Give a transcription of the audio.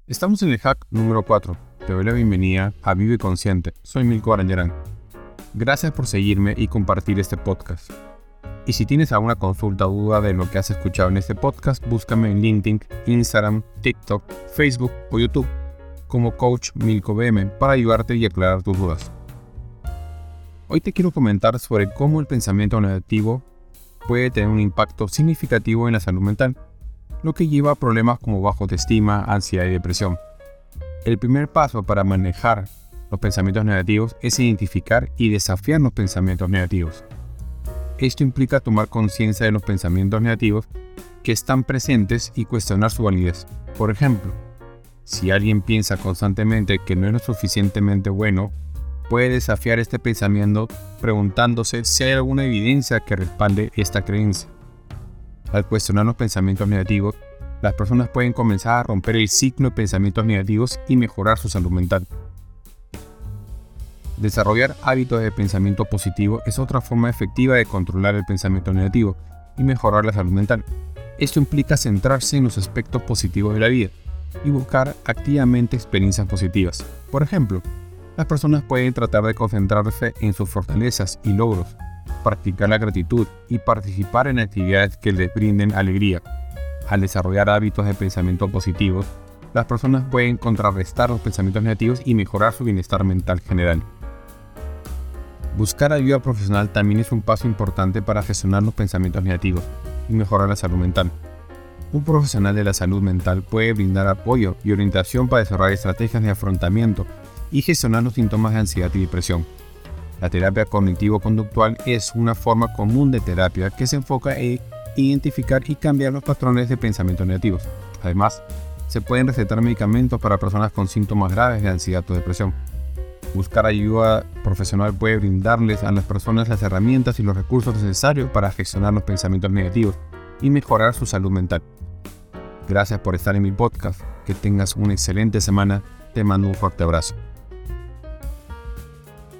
Estamos en el hack número 4. Te doy la bienvenida a Vive Consciente. Soy Milko Aranyaran. Gracias por seguirme y compartir este podcast. Y si tienes alguna consulta o duda de lo que has escuchado en este podcast, búscame en LinkedIn, Instagram, TikTok, Facebook o YouTube como Coach Milko BM para ayudarte y aclarar tus dudas. Hoy te quiero comentar sobre cómo el pensamiento negativo puede tener un impacto significativo en la salud mental, lo que lleva a problemas como baja autoestima, ansiedad y depresión. El primer paso para manejar los pensamientos negativos es identificar y desafiar los pensamientos negativos. Esto implica tomar conciencia de los pensamientos negativos que están presentes y cuestionar su validez. Por ejemplo, si alguien piensa constantemente que no es lo suficientemente bueno, puede desafiar este pensamiento preguntándose si hay alguna evidencia que respalde esta creencia. Al cuestionar los pensamientos negativos, las personas pueden comenzar a romper el ciclo de pensamientos negativos y mejorar su salud mental. Desarrollar hábitos de pensamiento positivo es otra forma efectiva de controlar el pensamiento negativo y mejorar la salud mental. Esto implica centrarse en los aspectos positivos de la vida y buscar activamente experiencias positivas. Por ejemplo, las personas pueden tratar de concentrarse en sus fortalezas y logros, practicar la gratitud y participar en actividades que les brinden alegría. Al desarrollar hábitos de pensamiento positivos, las personas pueden contrarrestar los pensamientos negativos y mejorar su bienestar mental general. Buscar ayuda profesional también es un paso importante para gestionar los pensamientos negativos y mejorar la salud mental. Un profesional de la salud mental puede brindar apoyo y orientación para desarrollar estrategias de afrontamiento y gestionar los síntomas de ansiedad y depresión. La terapia cognitivo-conductual es una forma común de terapia que se enfoca en identificar y cambiar los patrones de pensamientos negativos. Además, se pueden recetar medicamentos para personas con síntomas graves de ansiedad o depresión. Buscar ayuda profesional puede brindarles a las personas las herramientas y los recursos necesarios para gestionar los pensamientos negativos y mejorar su salud mental. Gracias por estar en mi podcast. Que tengas una excelente semana. Te mando un fuerte abrazo.